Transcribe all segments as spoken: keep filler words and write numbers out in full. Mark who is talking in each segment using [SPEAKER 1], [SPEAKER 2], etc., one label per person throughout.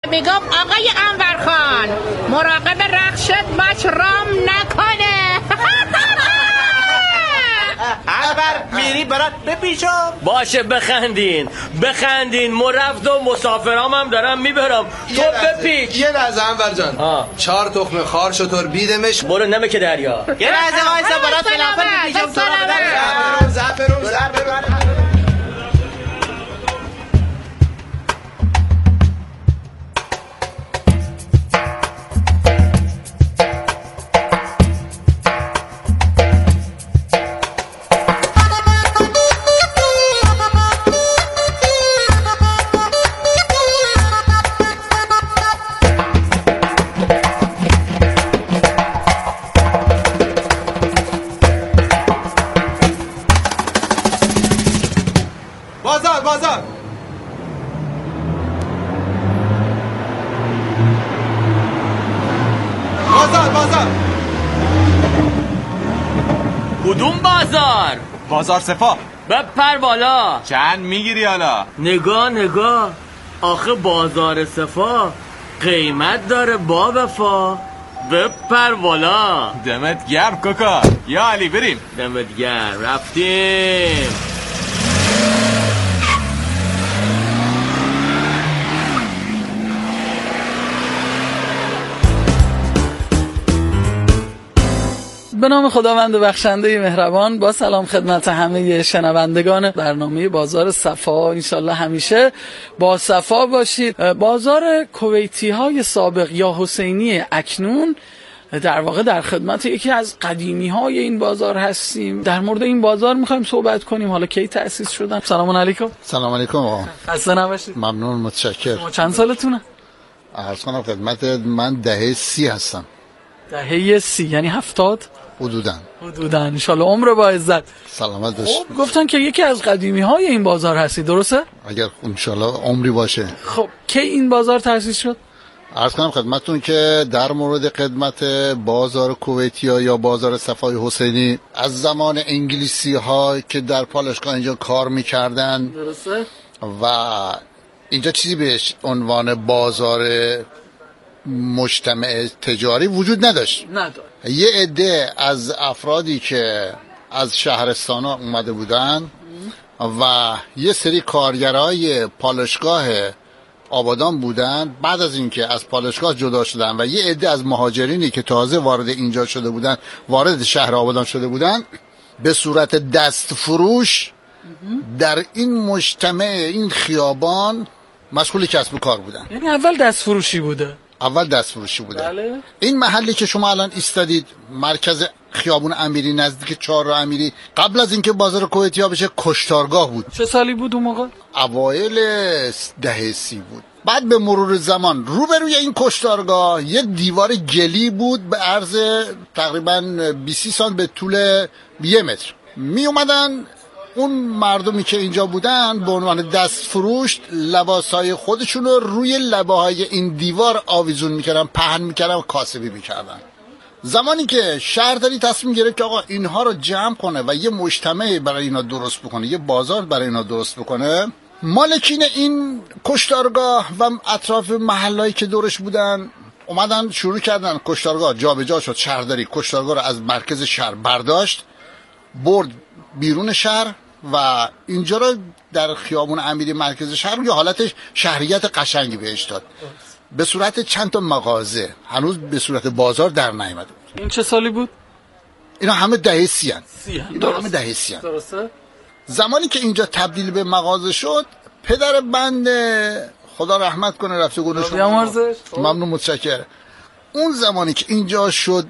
[SPEAKER 1] میگم آقای انورخان مراقب رخشت باش رام نکنه.
[SPEAKER 2] انور میری برات بپیچم.
[SPEAKER 3] باشه بخندین بخندین، مرفت و مسافرام هم دارم میبرم. تو بپیچ.
[SPEAKER 4] یه لحظه انور جان.
[SPEAKER 3] آه.
[SPEAKER 4] چهار تخم خار شطور بیدمش.
[SPEAKER 3] برو نمک دریا.
[SPEAKER 2] یه لحظه وایسا برات فلافل میپیچم. تو را بدم.
[SPEAKER 4] زعفرون زعفرون. بازار بازار بازار بازار.
[SPEAKER 3] کدوم بازار؟
[SPEAKER 5] بازار صفا.
[SPEAKER 3] بپر بالا.
[SPEAKER 5] چند میگیری حالا؟
[SPEAKER 3] نگاه نگاه، آخه بازار صفا قیمت داره با وفا. بپر بالا.
[SPEAKER 5] دمت گرم کوکا. یا علی بریم.
[SPEAKER 3] دمت گرم. رفتیم.
[SPEAKER 6] به نام خداوند بخشنده مهربان، با سلام خدمت همه شنوندگان برنامه بازار صفا. انشالله همیشه با صفا باشید. بازار کویتی های سابق یا حسینی اکنون در واقع در خدمت یکی از قدیمی های این بازار هستیم. در مورد این بازار میخوایم صحبت کنیم. حالا کی تأسیس شدن؟ سلام علیکم.
[SPEAKER 7] سلام علیکم آقا.
[SPEAKER 6] خسته نباشید.
[SPEAKER 7] ممنون، متشکر.
[SPEAKER 6] شما چند سالتونه؟
[SPEAKER 7] عرض کنم خدمت من دهه سی هستم.
[SPEAKER 6] دهه سی یعنی هفتاد؟
[SPEAKER 7] حدوداً.
[SPEAKER 6] حدوداً. انشالله عمر با عزت.
[SPEAKER 7] سلامت باش.
[SPEAKER 6] خب گفتن که یکی از قدیمی های این بازار هستی، درسته؟
[SPEAKER 7] اگر انشالله عمری باشه.
[SPEAKER 6] خب کی این بازار تأسیس شد؟
[SPEAKER 7] عرض کنم خدمتتون که در مورد خدمت بازار کویتیا یا بازار صفای حسینی از زمان انگلیسی ها که در پالایشگاه اینجا کار میکردن،
[SPEAKER 6] درسته؟
[SPEAKER 7] و اینجا چیزی بهش عنوان بازار مجتمع تجاری وجود نداشت.
[SPEAKER 6] نداشت.
[SPEAKER 7] یه عده از افرادی که از شهرستان ها اومده بودن و یه سری کارگرای پالایشگاه آبادان بودن، بعد از اینکه از پالایشگاه جدا شدن و یه عده از مهاجرینی که تازه وارد اینجا شده بودن، وارد شهر آبادان شده بودن، به صورت دست فروش در این مجتمع این خیابان مشغول کسب و کار بودن.
[SPEAKER 6] یعنی اول دست فروشی بوده؟
[SPEAKER 7] اول دست فروشی بوده.
[SPEAKER 6] بله.
[SPEAKER 7] این محلی که شما الان ایستادید، مرکز خیابون امیری نزدیک چهارراه امیری، قبل از اینکه بازار کویتیا بشه کشتارگاه بود.
[SPEAKER 6] چه سالی بود اون موقع؟
[SPEAKER 7] اوایل دهه سی بود. بعد به مرور زمان روبروی این کشتارگاه یه دیوار گلی بود به عرض تقریباً بیست سانت به طول یه متر. می اومدن اون مردمی که اینجا بودن به عنوان دست فروش لباسای خودشون رو روی لباهای این دیوار آویزون میکردن، پهن میکردن و کاسبی میکردن. زمانی که شهرداری تصمیم گرفت که آقا اینها رو جمع کنه و یه مجتمع برای اینا درست بکنه، یه بازار برای اینا درست بکنه، مالکین این کشتارگاه و اطراف محلهایی که دورش بودن اومدن شروع کردن. کشتارگاه جابجا شد. شهرداری کشتارگاه رو از مرکز شهر برداشت، برد بیرون شهر و اینجا رو در خیابون امیری مرکز شهر یه حالت شهریت قشنگی بهش داد، به صورت چند تا مغازه. هنوز به صورت بازار در نیامده بود.
[SPEAKER 6] این چه سالی بود؟
[SPEAKER 7] اینا همه دهه سی ان.
[SPEAKER 6] سی ان.
[SPEAKER 7] اینا همه دهه سی ان.
[SPEAKER 6] درسته؟
[SPEAKER 7] زمانی که اینجا تبدیل به مغازه شد، پدر بند خدا رحمت کنه رفته گونش
[SPEAKER 6] بیامرزش.
[SPEAKER 7] ممنون، متشکرم. اون زمانی که اینجا شد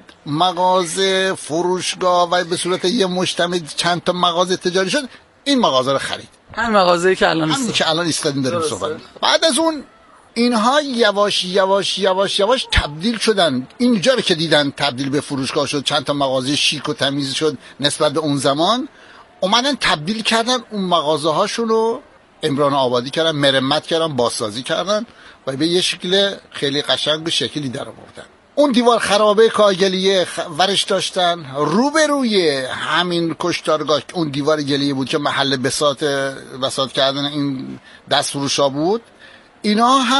[SPEAKER 7] مغازه، فروشگاه و به صورت یه مجتمع چند تا مغازه تجاری شد، این مغازه رو خرید.
[SPEAKER 6] همین مغازه‌ای که الان
[SPEAKER 7] همین که الان ایستادیم داریم صحبت. بعد از اون اینها یواش یواش یواش یواش تبدیل شدن. اینجا رو که دیدن تبدیل به فروشگاه شد، چند تا مغازه شیک و تمیز شد نسبت به اون زمان، اومدن تبدیل کردن اون مغازه هاشون رو عمران آبادی کردن، مرمت کردن، بازسازی کردن و به یه شکل خیلی قشنگ به شکلی در آوردن. اون دیوار خرابه کاگلیه ورش داشتن. روبروی همین کشتارگاه اون دیوار گلیه بود که محل بساط بساط کردن این دست فروشا بود. اینا هم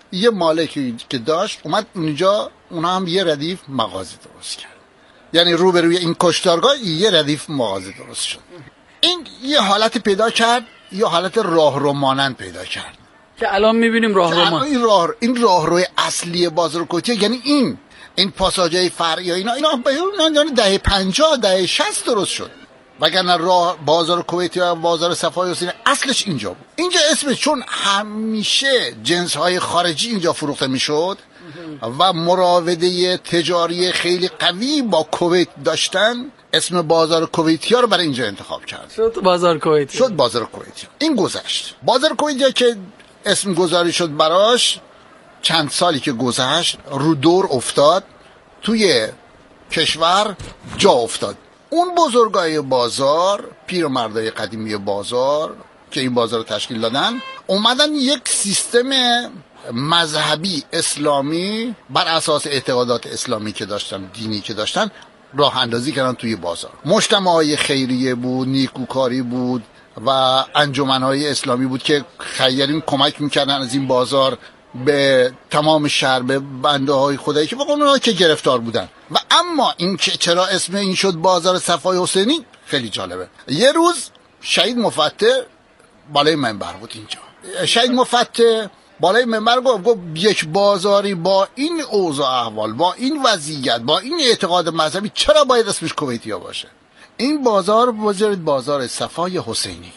[SPEAKER 7] یه مالکی که داشت اومد اونجا، اونا هم یه ردیف مغازه درست کرد. یعنی روبروی این کشتارگاه یه ردیف مغازه درست شد. این یه حالت پیدا کرد، یه حالت راهرو مانند پیدا کرد
[SPEAKER 6] که الان میبینیم راهرو ما
[SPEAKER 7] این راه این راهروی اصلی بازار کویت، یعنی این این پاساژهای فرعی اینا اینا یعنی دهه پنجاه دهه شصت درست شد. وگرنه راه بازار کویت یا بازار صفای حسینی اصلش اینجا بود. اینجا اسمش چون همیشه جنس‌های خارجی اینجا فروخته میشد و مراوده تجاری خیلی قوی با کویت داشتن، اسم بازار کویتیا رو برای اینجا انتخاب کرد.
[SPEAKER 6] شد بازار کویت.
[SPEAKER 7] شد بازار کویتیا. این گذشت. بازار کویتیا که اسم گذاری شد براش، چند سالی که گذشت رو دور افتاد، توی کشور جا افتاد. اون بزرگای بازار، پیرمردای قدیمی بازار که این بازار رو تشکیل دادن، اومدن یک سیستم مذهبی اسلامی بر اساس اعتقادات اسلامی که داشتن، دینی که داشتن، راه اندازی کردن توی بازار. مجتمعای خیریه بود، نیکوکاری بود و انجمنهای اسلامی بود که خیرین کمک میکردن از این بازار به تمام شهر، به بنده های خدایی که واقعا اونها که گرفتار بودن. و اما این که چرا اسم این شد بازار صفای حسینی خیلی جالبه. یه روز شهید مفتح بالای منبر بود اینجا. شهید مفتح بالای منبر گفت گفت یک بازاری با این اوضاع احوال، با این وضعیت، با این اعتقاد مذهبی چرا باید اسمش کویتیا باشه؟ این بازار بذارید بازار صفای حسینی.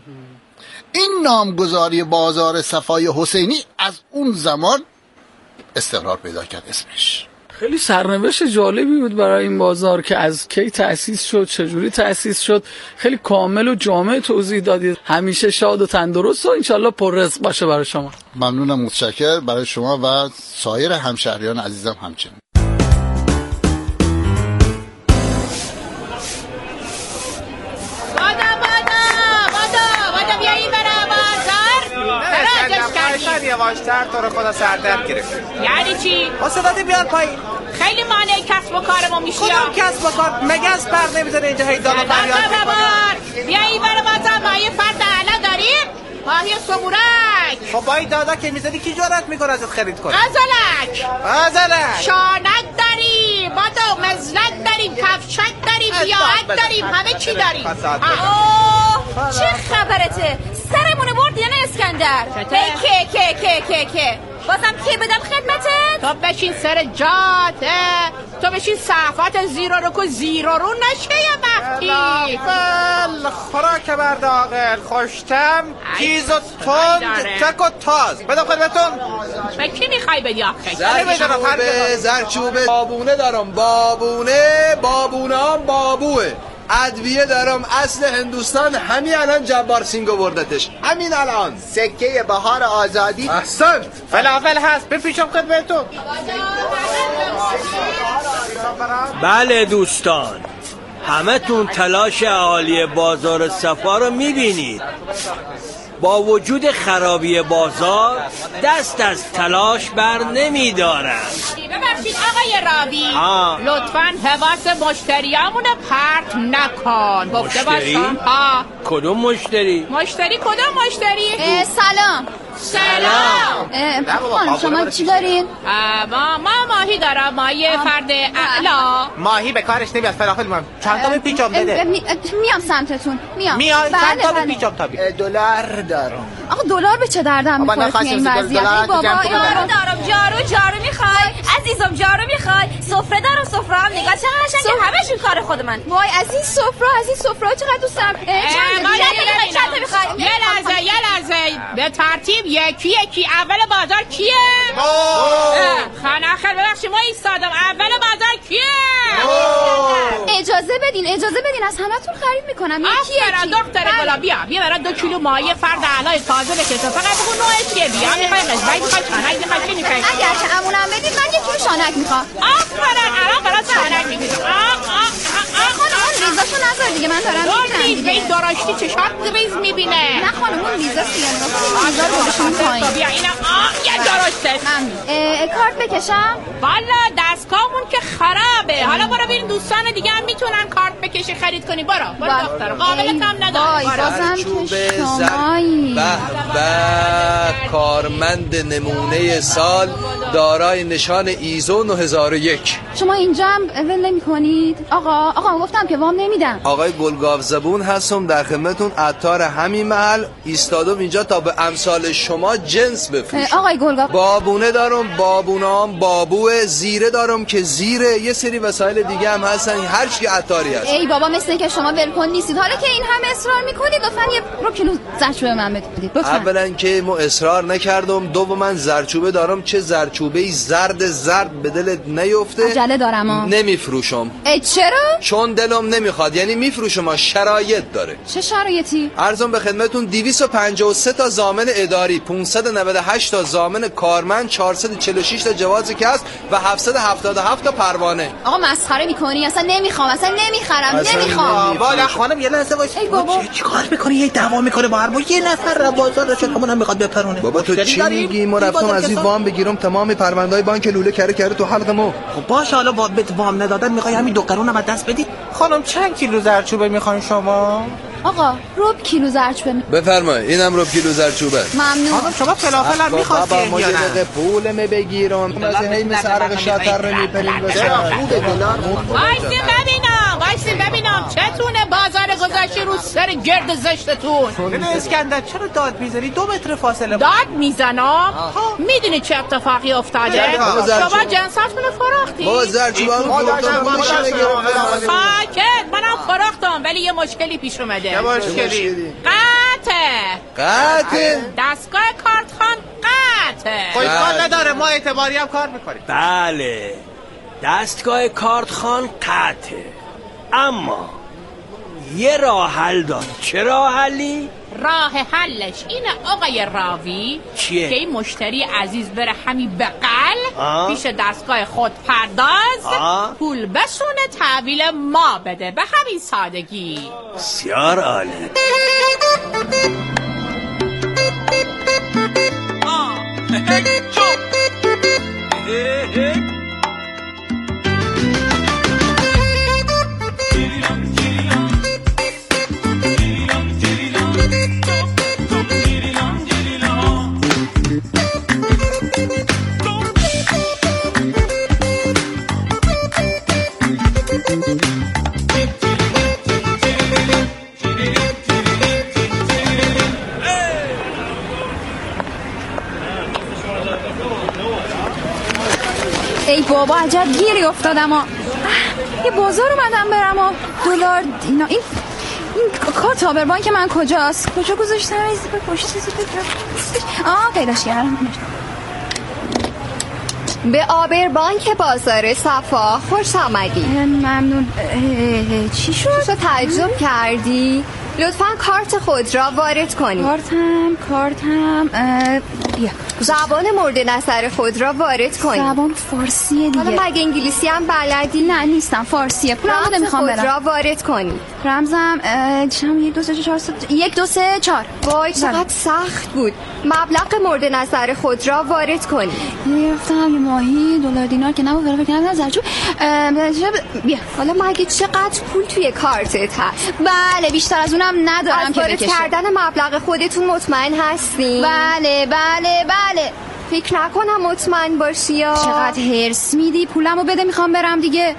[SPEAKER 7] این نامگذاری بازار صفای حسینی از اون زمان استقرار پیدا کرد اسمش.
[SPEAKER 6] خیلی سرنوشت جالبی بود برای این بازار که از کی تأسیس شد، چجوری تأسیس شد، خیلی کامل و جامع توضیح دادید. همیشه شاد و تندرست و انشالله پر رزق باشه برای شما.
[SPEAKER 7] ممنونم، متشکر برای شما و سایر همشهریان عزیزم همچنین.
[SPEAKER 2] یواشتر تو رو خدا سردر گرفت.
[SPEAKER 1] یعنی چی؟
[SPEAKER 2] واسه بیاد پایین.
[SPEAKER 1] خیلی مانع کسب و کار ما میشی.
[SPEAKER 2] کدوم کسب و کار؟ مگه از پر نمیزنه اینجا هی دانا فریاد میکنه.
[SPEAKER 1] بیا این برای بازار ما یه فرد اعلا داریم، ماهی صبورک.
[SPEAKER 2] خب با این دادا که میزدی کی جرأت میکنه ازت خرید کنه؟
[SPEAKER 1] ازلک
[SPEAKER 2] ازلک
[SPEAKER 1] شانک داریم، با دو مزلک داریم، کفشک داریم، بیاعت داریم، همه چی داریم.
[SPEAKER 8] اوه چه خبرته؟ سرمونه برد یا نه اسکندر؟ که که که که که بازم که بدم خدمتت؟
[SPEAKER 1] تو بشین سر جات، تو بشین صحفات زیرو رو که زیرو رو نشه یه وقتی.
[SPEAKER 2] بل خوراک برد آقل خوشتم تیز و تند تک و تاز. بدم خدمتون.
[SPEAKER 1] به کی میخوای بدی آخه؟
[SPEAKER 4] زرچوبه زرچوبه بابونه دارم، بابونه بابونه هم بابوه. ادویه دارم اصل هندوستان، همین الان جبار سینگو بردتش، همین الان.
[SPEAKER 2] سکه بهار آزادی.
[SPEAKER 4] احسنت.
[SPEAKER 2] فلافل هست بپیشم خدمتون.
[SPEAKER 3] بله دوستان، همه تون تلاش اهالی بازار صفا رو میبینید. با وجود خرابی بازار دست از تلاش بر نمیدارم.
[SPEAKER 1] ببخشید آقای راوی، لطفاً حواس مشتریامون پرت نکن. گفته باشم.
[SPEAKER 3] کدوم مشتری؟
[SPEAKER 1] مشتری کدوم مشتری؟
[SPEAKER 8] سلام.
[SPEAKER 1] سلام.
[SPEAKER 8] خانم شما چی دارین؟
[SPEAKER 1] ما ما ماهی دارم، ماهی فرد اعلا.
[SPEAKER 2] ماهی به کارش نمیاد. فلافل من چند تا بپیچم بده.
[SPEAKER 8] میام سمتتون. میام.
[SPEAKER 2] میام چند تا بپیچم تا بی.
[SPEAKER 4] دلار دارم.
[SPEAKER 8] آقا دلار به چه دردم میخوره توی این وضعیت؟ بابا جارو دارم، جارو جارو میخوای؟ عزیزم جارو میخوای؟ سفره دارم، سفره هم نگاه چقدر قشنگه، همه‌شون کار خود من. وای از این سفره، از این سفره چقدر دوستم. چند تا میخوای؟
[SPEAKER 1] یه لحظه یه لحظه به ترتیب یکی یکی. اول بازار کیه؟ خانه خیلی ببخشید ما ایستادم. اول بازار کیه؟
[SPEAKER 8] اجازه بدین اجازه بدین از همتون خرید میکنم. یکی یکی.
[SPEAKER 1] دختر گلا بیا بیا برای دو کیلو ماهی فرد اعلای تازه بکشه. فقط بگو نوعش چیه. بیا میخوای قزبایی میخوای چانک میخوای چی میخوای؟
[SPEAKER 8] اگر که امونم بدین من یک کیلو شانک میخوام.
[SPEAKER 1] آفرین الان برای شانک میگیرم.
[SPEAKER 8] خانم اون ریزاشو نذار دیگه، من دارم میگیرم
[SPEAKER 1] دیگه. این دراشتی چشات ریز میبینه.
[SPEAKER 8] نه خانم اون ریزا سیاه ریزا رو بودشون پایین.
[SPEAKER 1] بیا اینم یه دراشته.
[SPEAKER 8] کارت بکشم؟
[SPEAKER 1] والا دستگاهمون که خرابه. خوبه. حالا برو ببین دوستان دیگه هم میتونن کارت بکشی خرید کنی. برو برو دختر قابلت هم نداره.
[SPEAKER 4] بازم که شمایی به به کارمند نمونه سال دارای نشان ایزو نه هزار و یک.
[SPEAKER 8] شما اینجا هم ول نمی کنید؟ آقا آقا گفتم که وام نمیدم.
[SPEAKER 4] آقای گلگاو زبون هستم در خدمتتون، عطار همین محل ایستادم اینجا تا به امثال شما جنس بفروشم.
[SPEAKER 8] آقای گلگاو
[SPEAKER 4] بابونه دارم، بابونام بابوه، زیره دارم که زیره، یه سری وسایل دیگه هم هستن، هر چی عطاری هست.
[SPEAKER 8] ای بابا مثل که شما ولکن نیستید. حالا که این همه اصرار میکنید لطفا یه رو کیلو زرچوبه من بدید لطفا.
[SPEAKER 4] اولا که ما اصرار نکردم، دوما زرچوبه دارم، چه زرچوبه‌ای زرد زرد به دلت نیفته.
[SPEAKER 8] عجله دارم ها.
[SPEAKER 4] نمیفروشم.
[SPEAKER 8] ای چرا؟
[SPEAKER 4] چون دلم نمیخواد، یعنی میفروشم، شرایط داره.
[SPEAKER 8] چه شرایطی؟
[SPEAKER 4] عرضم به خدمتتون دویست و پنجاه و سه تا ضامن اداری، پانصد و نود و هشت تا ضامن کارمند، چهارصد و چهل و شش تا جواز کسب و هفتصد و هفتاد و هفت تا پروانه.
[SPEAKER 8] آقا مسخره میکنی؟ اصلا نمیخوام، اصلا نمیخرم، نمیخوام.
[SPEAKER 2] بالا خانم یه لحظه وایس.
[SPEAKER 8] ای بابا
[SPEAKER 2] چیکار میکنی؟ یه دعوا میکنه با هر با یه نفر بازار شد همون هم میخواد بپرونه.
[SPEAKER 4] بابا تو چی میگی؟ ما رفتم از این وام بگیرم تمام پرونده‌های بانک لوله کره کره تو حلق ما.
[SPEAKER 2] خب باشه حالا بهت وام ندادن میخوای همین دو قرون هم دست بدی؟ خانم چند کیلو زرچوبه میخواین شما؟
[SPEAKER 8] آقا ربع کیلو زرچوبه.
[SPEAKER 4] بفرمایید اینم ربع کیلو زرچوبه.
[SPEAKER 8] ممنون.
[SPEAKER 2] آقا شما فلافل هم می‌خواستید
[SPEAKER 4] بابا ما یه دقیقه پولم بگیرم. مثلا هی مثل عرق شاتر میپریم بشه.
[SPEAKER 1] وایسین ببینم وایسین ببینم چتونه بازار گذاشتی رو سر گرد زشتتون.
[SPEAKER 2] ببین اسکندر چرا داد میزنی؟ دو متر فاصله
[SPEAKER 1] داد میزنم؟ میدونی چه اتفاقی افتاده؟ شما جنساتون فراختی؟
[SPEAKER 4] بابا زرچوبه هم گفتم
[SPEAKER 1] ساکت منم فراختم ولی یه مشکلی پیش اومده.
[SPEAKER 2] چه مشکلی؟
[SPEAKER 1] قطعه
[SPEAKER 4] قطعه
[SPEAKER 1] دستگاه کارتخان قطعه.
[SPEAKER 2] خب اشکال نداره ما اعتباری هم کار میکنیم.
[SPEAKER 3] بله دستگاه کارتخان قطعه، اما یه راه حل داره. چه راه حلی؟
[SPEAKER 1] راه حلش اینه آقای راوی
[SPEAKER 3] چیه؟
[SPEAKER 1] که این مشتری عزیز بره همین بغل پیش دستگاه خود پرداز
[SPEAKER 3] آه.
[SPEAKER 1] پول بسونه تحویل ما بده، به همین سادگی.
[SPEAKER 3] بسیار عالی.
[SPEAKER 8] ای بابا عجب گیری افتادم ها. یه بازار اومدم برم ها. دلار اینا این این کارت آبربانک من کجاست؟ کجا گذاشتم؟ از پشت چیزی بگم. آه پیداش کردم.
[SPEAKER 9] به آبربانک بازار صفا خوش آمدی.
[SPEAKER 8] ممنون. چی شد؟
[SPEAKER 9] تو تعجب کردی؟ لطفاً کارت خود را وارد کنید.
[SPEAKER 8] کارتم کارتم بیا.
[SPEAKER 9] زبان مورد نظر خود را وارد کنید.
[SPEAKER 8] زبان فارسیه دیگه.
[SPEAKER 9] حالا مگه انگلیسی هم بلدی؟
[SPEAKER 8] نه نیستم، فارسیه. پولمو میخوام برم.
[SPEAKER 9] خود را وارد کنید.
[SPEAKER 8] رمزم چم یک دو سه چهار یک دو سه چهار.
[SPEAKER 9] وای چقدر سخت بود. مبلغ مورد نظر خود را وارد کنید.
[SPEAKER 8] گرفتم یه ماهی دلار دینار که نبود فلافل کردم زرچوب. بیا.
[SPEAKER 9] حالا مگه چقدر پول توی کارتت هست؟
[SPEAKER 8] بله بیشتر از اونم ندارم که
[SPEAKER 9] بکشه. از وارد کردن مبلغ خودتون مطمئن هستین؟
[SPEAKER 8] بله بله بله.
[SPEAKER 9] فکر نکنم مطمئن باشی یا
[SPEAKER 8] چقدر هرس میدی. پولمو بده میخوام برم دیگه.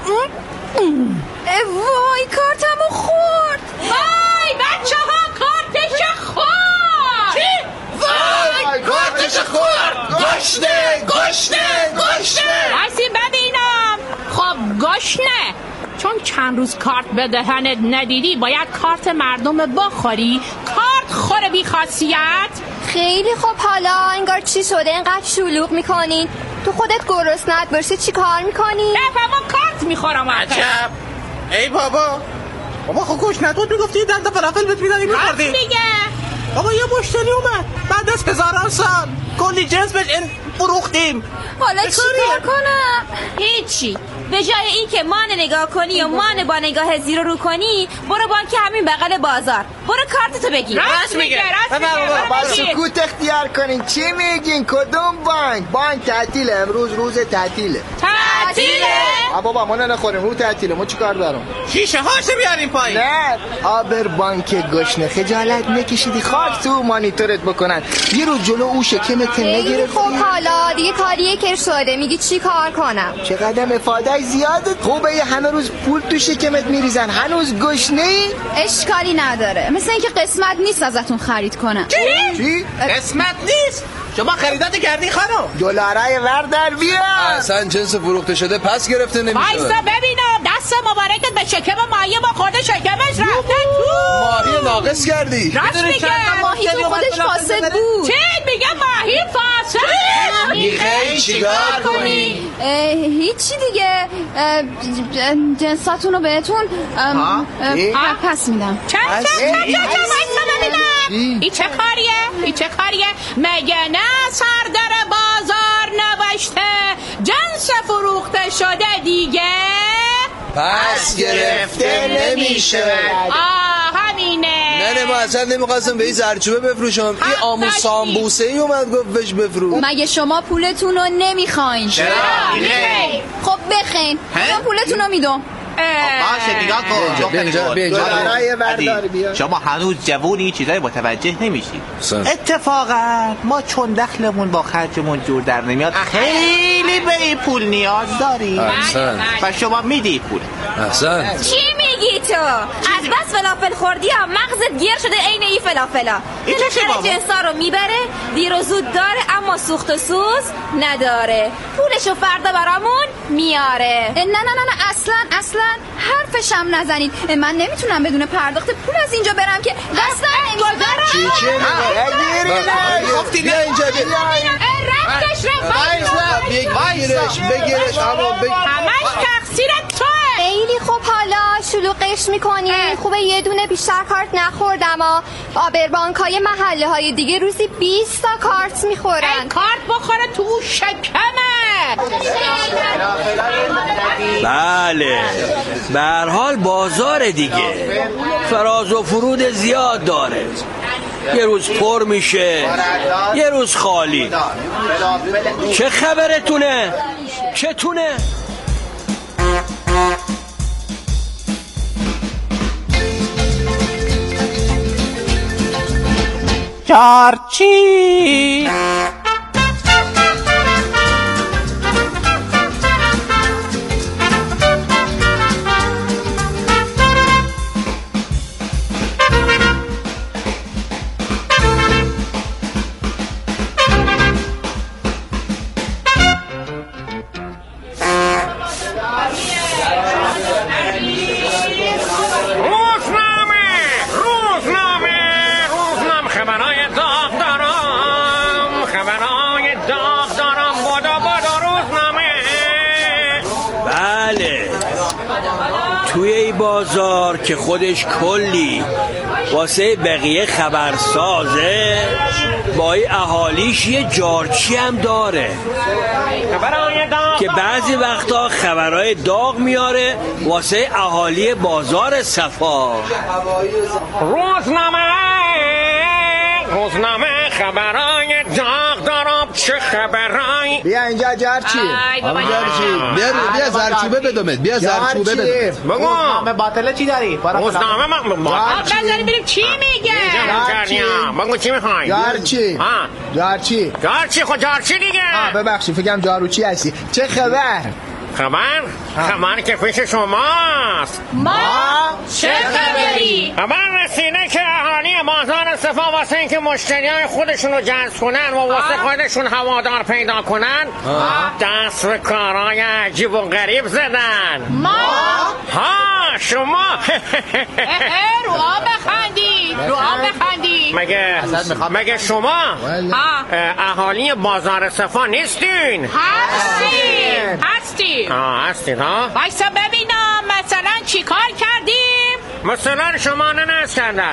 [SPEAKER 8] وای کارتمو خورد.
[SPEAKER 1] وای بچه ها کارتش خورد.
[SPEAKER 4] چی؟ وای کارتش خورد. گشنه گشنه گشنه.
[SPEAKER 1] وایسی ببینم. خب گشنه چون چند روز کارت به دهنت ندیدی باید کارت مردم بخوری. کارت خوره بی خاصیت.
[SPEAKER 9] خیلی خوب. حالا انگار چی شده اینقدر شلوغ میکنین؟ تو خودت گرسنت باشه چی کار میکنی؟
[SPEAKER 1] نفهمم کارت میخورم.
[SPEAKER 2] عجب. ای بابا بابا خب گوش ندود میگفتی دنده فلافل بهت میدن این
[SPEAKER 1] راست میگه.
[SPEAKER 2] بابا یه مشتری اومد بعد از هزاران سال کلی جنس بهش فروختیم.
[SPEAKER 8] حالا چی کار کنم؟
[SPEAKER 10] هیچی. به جای این که مان نگاه کنی و مان با نگاه زیر رو کنی برو بانک همین بغل بازار. برو کارتتو بگیر.
[SPEAKER 1] راست میگه. راست میگه.
[SPEAKER 11] با سکوت اختیار کنین. چی میگین؟ کدوم بانک؟ بانک تعطیله. امروز روز تعطیله.
[SPEAKER 1] تعطیله؟
[SPEAKER 11] بابا ما نخوریم رو تعطیله ما چیکار دارم
[SPEAKER 2] شیشه هاشو بیاریم پایین.
[SPEAKER 11] نه آبر بانک گشنه خجالت نکشیدی خاک تو مانیتورت بکنن یه رو جلو او شکمت نگرفتی.
[SPEAKER 9] خب حالا دیگه کاریه که شده میگی چی کار کنم؟
[SPEAKER 11] چقدر افادهش زیاده. خوبه یه همه روز پول تو شکمت میریزن هنوز گشنه ای؟
[SPEAKER 8] اشکالی نداره مثل اینکه قسمت نیست ازتون خرید کنم.
[SPEAKER 2] چی؟
[SPEAKER 11] چی؟
[SPEAKER 2] قسمت نیست؟ شما خریدات کردی خانم؟
[SPEAKER 11] دلارای وردر بیا.
[SPEAKER 4] اصلا جنس فروخته شده پس گرفته نمیشه.
[SPEAKER 1] وایسا ببینم دست مبارکت به شکم ماهی با خورده شکمش رفته تو.
[SPEAKER 4] ماهی ناقص کردی.
[SPEAKER 1] راست میگه
[SPEAKER 8] ماهی تو خودش فاسد بود.
[SPEAKER 1] چی میگه ماهی فاسد؟
[SPEAKER 4] میخوایی چیکار کنی؟
[SPEAKER 8] هیچی دیگه جنساتون رو بهتون پس میدم.
[SPEAKER 1] چه چه چه چه وایسا ببینم این چه کاریه؟ این چه کاریه؟ مگه نه سردر بازار نوشته جنس فروخته شده دیگه؟
[SPEAKER 4] پس گرفته نمیشه.
[SPEAKER 1] آه همینه.
[SPEAKER 4] نه نه ما اصلا نمیخواستم به این زرچوبه بفروشم. این آمو سامبوسه ای اومد گفت بهش بفروش.
[SPEAKER 8] مگه شما پولتون رو نمیخواین؟
[SPEAKER 2] چرا؟
[SPEAKER 8] خب بخین من پولتون رو میدم.
[SPEAKER 2] باشه نگاه کن.
[SPEAKER 4] بیا اینجا بیا اینجا.
[SPEAKER 2] شما هنوز جوونی چیزای متوجه نمیشید. اتفاقا ما چون دخلمون با خرجمون جور در نمیاد خیلی به این پول نیاز داریم و شما میدی پول.
[SPEAKER 4] احسن.
[SPEAKER 10] چی میگی تو؟ از بس فلافل خوردی ها مغزت گیر شده عین این فلافلا. بالاخره جنسا رو میبره دیر و زود داره اما سوخت و سوز نداره. پولشو فردا برامون میاره.
[SPEAKER 8] نه نه نه نه اصلا اصلا حرفشم نزنید. من نمیتونم بدون پرداخت پول از اینجا برم که دستم نمیگذارم.
[SPEAKER 4] چی چی بیا اینجا
[SPEAKER 1] رفتش رفت
[SPEAKER 4] بگیرش بگیرش اما بگیر.
[SPEAKER 1] همش تقصیر توه.
[SPEAKER 9] خیلی خوب حالا شلوغش میکنی. خوبه یه دونه بیشتر کارت نخوردم ها. آبربانک های محله های دیگه روزی بیست تا کارت میخورن.
[SPEAKER 1] کارت بخوره تو شکمه.
[SPEAKER 3] بله به هر حال بازار دیگه فراز و فرود زیاد داره. یه روز پر میشه یه روز خالی. چه خبرتونه؟ چتونه؟
[SPEAKER 2] چارچی
[SPEAKER 3] بازار که خودش کلی واسه بقیه خبرسازه با ای اهالیش یه جارچی هم داره که بعضی وقتا خبرهای داغ میاره واسه اهالی بازار صفا.
[SPEAKER 12] روزنامه روزنامه خبرهای داغ دارم چه خبرهای.
[SPEAKER 11] بیا اینجا جارچی.
[SPEAKER 4] بیا بیا زرچوبه بدمت. بیا زرچوبه بدمت.
[SPEAKER 12] بگو
[SPEAKER 2] روزنامه باطله چی داری؟
[SPEAKER 12] روزنامه من
[SPEAKER 1] باطله بزنیم بریم چی میگه؟
[SPEAKER 12] بگو چی میخوای؟
[SPEAKER 11] جارچی جارچی
[SPEAKER 12] جارچی خود جارچی دیگه.
[SPEAKER 11] ببخشید فکرم جاروچی هستی. چه خبر؟
[SPEAKER 12] خبر؟ خبر که پیش شماست.
[SPEAKER 1] ما؟ چه خبری؟
[SPEAKER 12] خبر رسیده که اهالی بازار صفا واسه اینکه مشتریای خودشون رو جذب کنن و واسه خودشون هوادار پیدا کنن دست به کارهای عجیب و غریب زدن.
[SPEAKER 1] ما؟
[SPEAKER 12] ها شما
[SPEAKER 1] رو آب بخندی رو آب بخندی.
[SPEAKER 12] مگه مگه شما اهالی بازار صفا نیستین؟
[SPEAKER 1] هستیم هستیم
[SPEAKER 12] آه هستید ها؟
[SPEAKER 1] بایستا ببینم مثلا چی کار کردیم؟
[SPEAKER 12] مثلا شما ننست کردن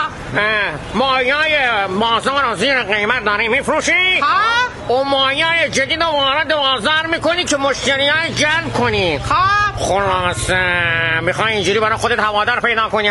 [SPEAKER 12] مایای بازار رو زیر قیمت داری میفروشی و مایای جدید رو وارد بازار میکنی که مشتری های جلب کنی. خلاصه میخوای اینجوری برای خودت هوادار پیدا کنی.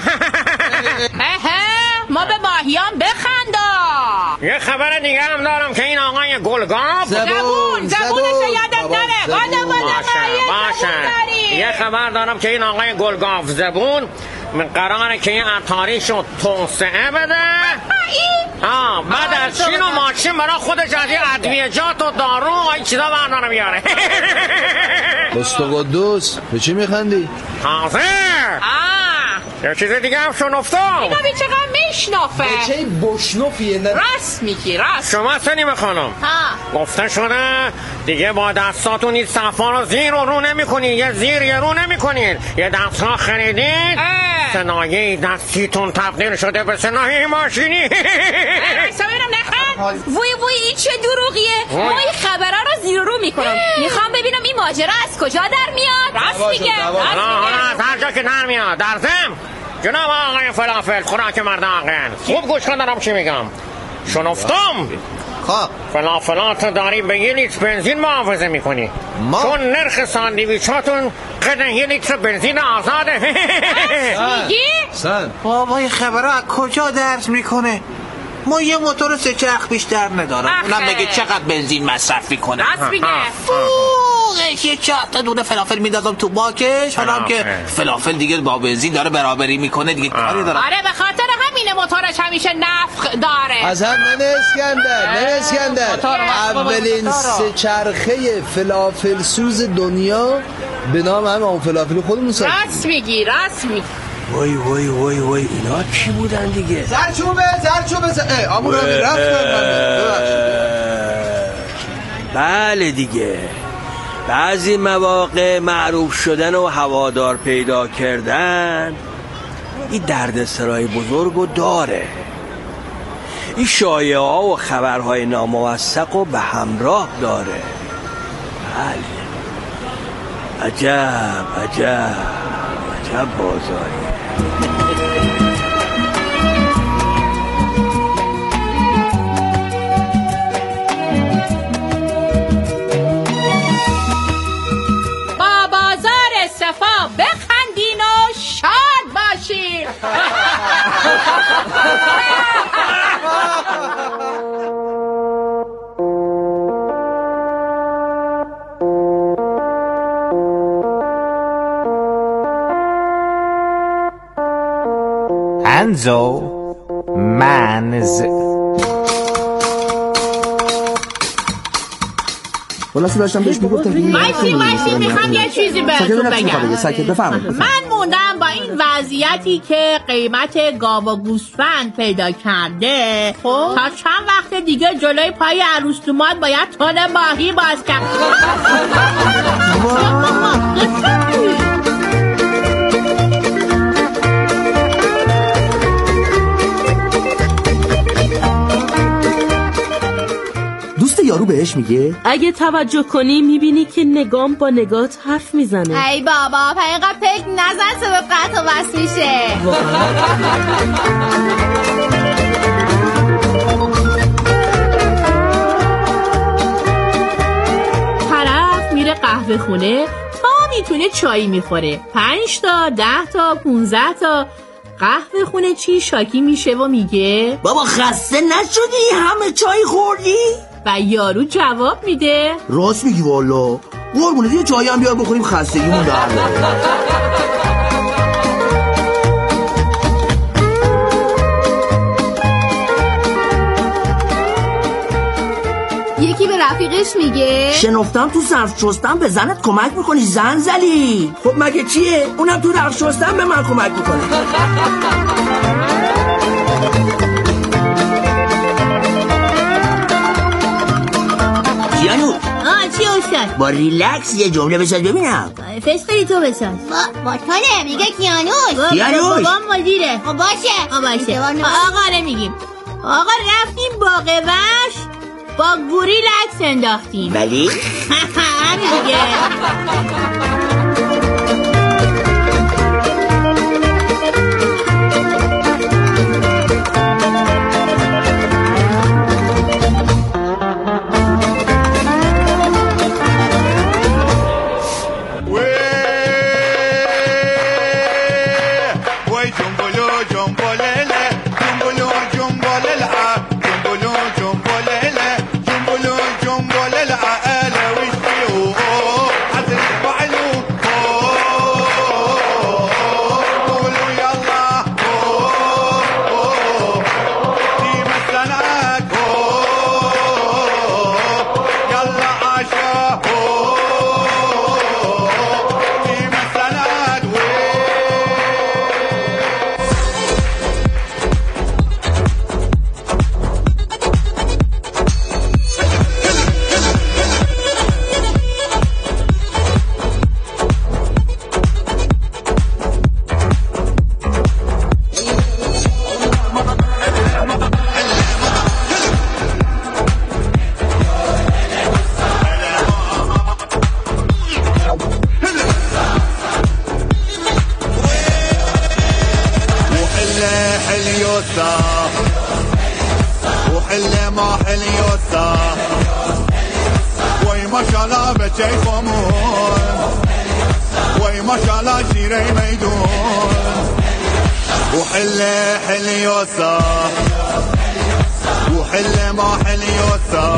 [SPEAKER 1] ما به ماهیان بخندا.
[SPEAKER 12] یه خبر دیگه هم دارم که این آقای گلگاب
[SPEAKER 1] زبون زبونش یادت نره. بالا بالا
[SPEAKER 12] باشه باشه خبر دارم که این آقای گلگاف زبون قراره که این عطاریشو توسعه بده. آه بعد از چین و ماشین برای خودش از این ادویجات و دارو و این چیزا برداره بیاره.
[SPEAKER 4] دوست و قدوس به چی میخندی؟
[SPEAKER 12] تازه یه چیز دیگه هم شنفتم.
[SPEAKER 1] اینا به چقدر میشنافه
[SPEAKER 4] به چه بشنفیه؟
[SPEAKER 1] راست میگی راست.
[SPEAKER 12] شما سنیم خانم گفته شده دیگه با دستاتون این صفا رو زیر و رو نمی کنید، یه زیر یه رو نمی کنید. یه دست ها خریدید صنایع دستیتون تبدیل شده به صنایع ماشینی.
[SPEAKER 10] وای وای این چه دروغیه. ما این خبرها رو زیر رو میکنم. میخوام ببینم این ماجرا از کجا در میاد.
[SPEAKER 1] راست میگه.
[SPEAKER 12] حالا از هر جا که در میاد. در ضمن جناب آقای فلافل خوراک مرد عاقل خوب گوش کن دارم چی میگم. شنفتم
[SPEAKER 2] خب
[SPEAKER 12] فلافلات داری به یه لیتر بنزین محافظه میکنی ما؟ چون نرخ ساندویچاتون قدر یه لیتر بنزین آزاده.
[SPEAKER 1] میگی؟
[SPEAKER 2] سن بابا این خبره از کجا درس میکنه؟ ما یه موتور سه چرخ بیشتر ندارم. اونم بگه چقدر بنزین مصرف میکنه.
[SPEAKER 1] راست میگه.
[SPEAKER 2] فوقش یه چهار تا دونه فلافل میدادم تو باکش. حالا هم که فلافل دیگه با بنزین داره برابری میکنه دیگه کاری داره.
[SPEAKER 1] آره به خاطر همینه موتورش همیشه نفخ داره.
[SPEAKER 4] از هم ننه اسکندر ننه اسکندر اولین سه چرخه فلافل سوز دنیا به نام هم اون فلافل خودمون ساختیم.
[SPEAKER 1] راست میگی راست میگی.
[SPEAKER 3] وای وای وای وای اینا چی بودن دیگه؟
[SPEAKER 4] زرچوبه زرچوبه ز... اه آمون آقی
[SPEAKER 3] بله دیگه بعضی مواقع معروف شدن و هوادار پیدا کردن این درد سرای بزرگو داره. این شایعه ها و خبرهای ناموثق و به همراه داره. بله عجب عجب عجب بازاری.
[SPEAKER 1] با بازار صفا بخندین و شاد باشین.
[SPEAKER 2] انزو منز
[SPEAKER 13] خلاصه داشتم بهش میگفتم که
[SPEAKER 1] وایسی وایسی میخوام یه چیزی بهتون بگم.
[SPEAKER 13] ساکت بفرمایید.
[SPEAKER 1] من موندم با این وضعیتی که قیمت گاو و گوسفند پیدا کرده خب تا چند وقت دیگه جلوی پای عروس‌دومات باید تن ماهی باز کرد.
[SPEAKER 13] یارو بهش میگه
[SPEAKER 14] اگه توجه کنی میبینی که نگام با نگات حرف میزنه.
[SPEAKER 8] ای بابا پا اینقدر پک نزن سبب قطع و بس میشه.
[SPEAKER 1] طرف میره قهوه خونه تا میتونه چای میخوره. پنج تا ده تا پونزه تا قهوه خونه چی شاکی میشه و میگه
[SPEAKER 15] بابا خسته نشدی همه چای خوردی؟
[SPEAKER 1] و یارو جواب میده
[SPEAKER 13] راست میگی والا قربونت یه چای هم بیار بخوریم خستگیمون در بیاره.
[SPEAKER 8] یکی به رفیقش میگه
[SPEAKER 15] شنفتم تو ظرف شستن به زنت کمک میکنی زن زلی. خب مگه چیه؟ اونم تو ظرف شستن به من کمک میکنه. کیانو
[SPEAKER 8] آه چی استاد؟
[SPEAKER 15] با ریلکس یه جمله بساز ببینم.
[SPEAKER 8] فسقلی تو بساز. با, با تانه میگه کیانوش.
[SPEAKER 15] کیانوش
[SPEAKER 8] بابام مدیره. خب باشه خب باشه
[SPEAKER 1] آقا نمیگیم. آقا رفتیم باغ وحش با گوریل عکس انداختیم.
[SPEAKER 15] ولی
[SPEAKER 1] همین دیگه.
[SPEAKER 16] ماشاءالله به کیفمون وای ماشاءالله جیره میدون وحله حلیوسا وحله ما حلیوسا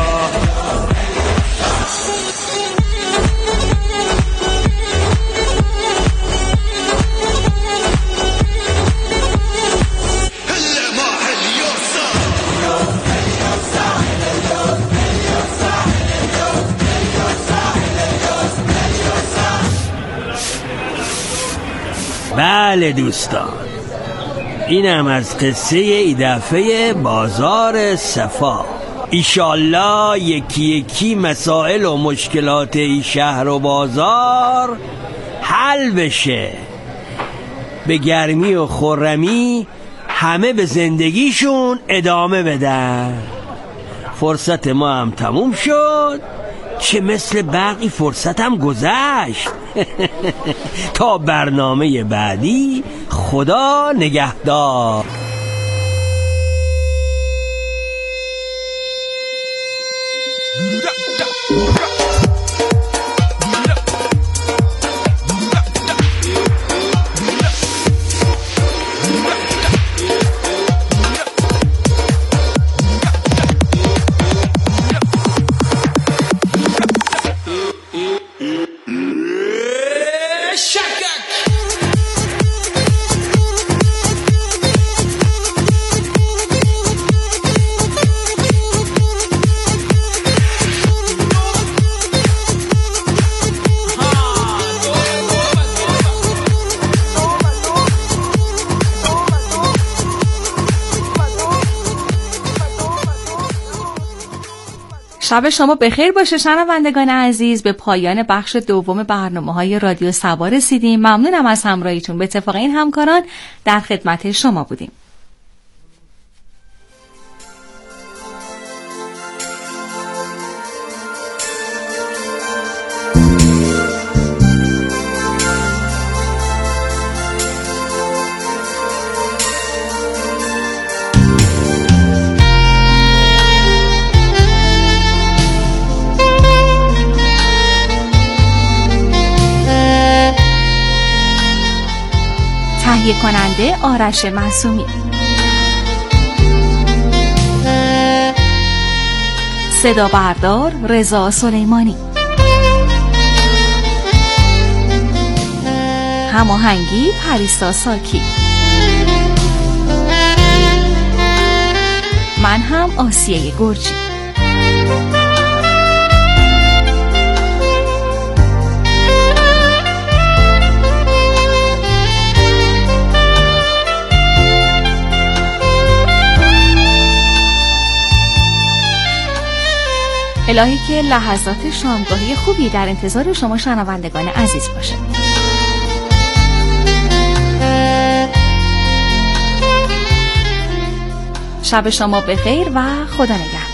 [SPEAKER 17] بله دوستان، اینم از قصه ای دفعه بازار صفا. ایشالله یکی یکی مسائل و مشکلات این شهر و بازار حل بشه، به گرمی و خرمی همه به زندگیشون ادامه بدن. فرصت ما هم تموم شد، چه مثل برقی فرصت هم گذشت. تا برنامه بعدی، خدا نگهدار.
[SPEAKER 18] شب شما بخیر باشه شنوندگان عزیز. به پایان بخش دوم برنامه‌های رادیو صبا رسیدیم. ممنونم از همراهیتون. به اتفاق این همکاران در خدمت شما بودیم. تهیه کننده آرش معصومی، صدا بردار رضا سلیمانی، هماهنگی پریسا ساکی، من هم آسیه گرجی. الهی که لحظات شامگاهی خوبی در انتظار شما شنوندگان عزیز باشه. شب شما بخیر و خدا نگهدار.